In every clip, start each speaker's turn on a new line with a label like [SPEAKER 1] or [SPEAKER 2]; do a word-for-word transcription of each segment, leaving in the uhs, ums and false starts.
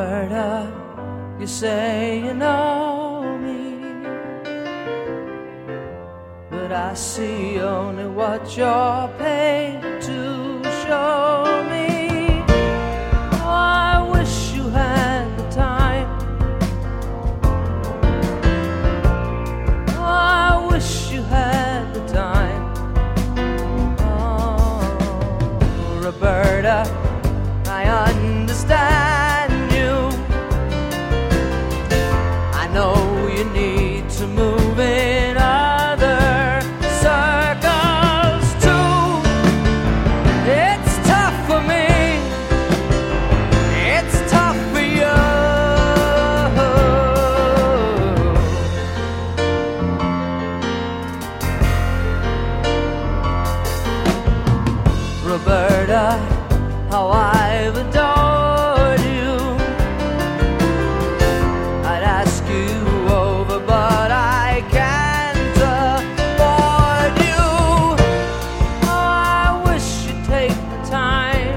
[SPEAKER 1] Roberta, you say you know me, but I see only what you're paid to show me. Oh, I wish you had the time. Oh, I wish you had the time. Oh, Roberta, I understand you. I know you need to move in other circles too. It's tough for me, it's tough for you. Roberta, how I've adored you. I'd ask you over, but I can't afford you. Oh, I wish you'd take the time.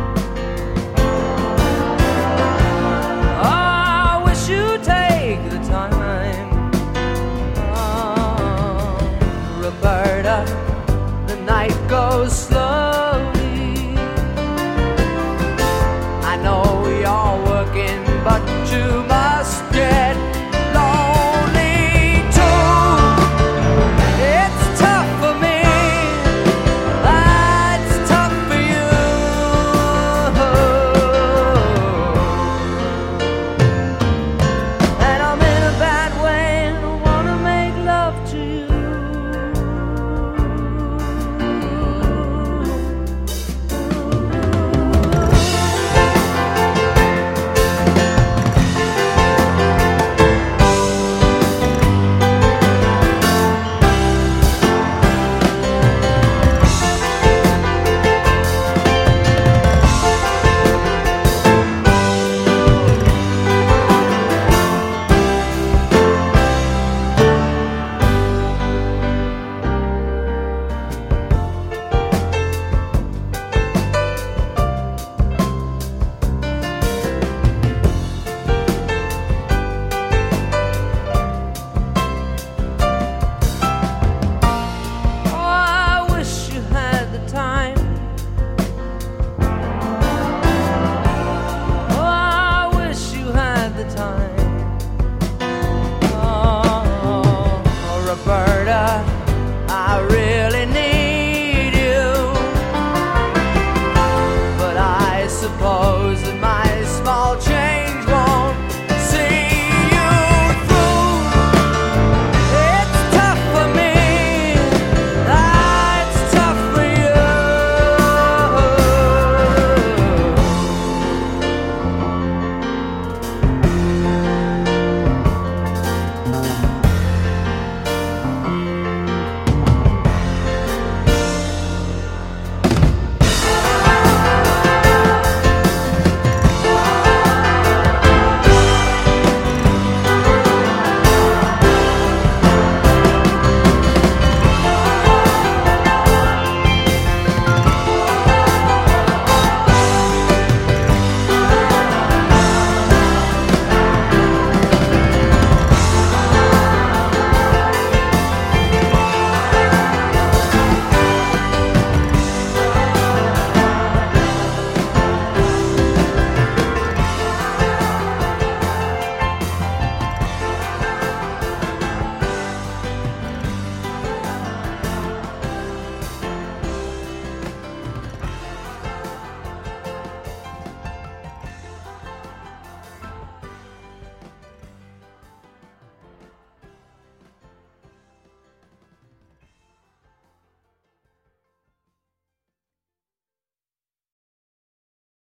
[SPEAKER 1] Oh, I wish you'd take the time. Oh, Roberta, the night goes slow.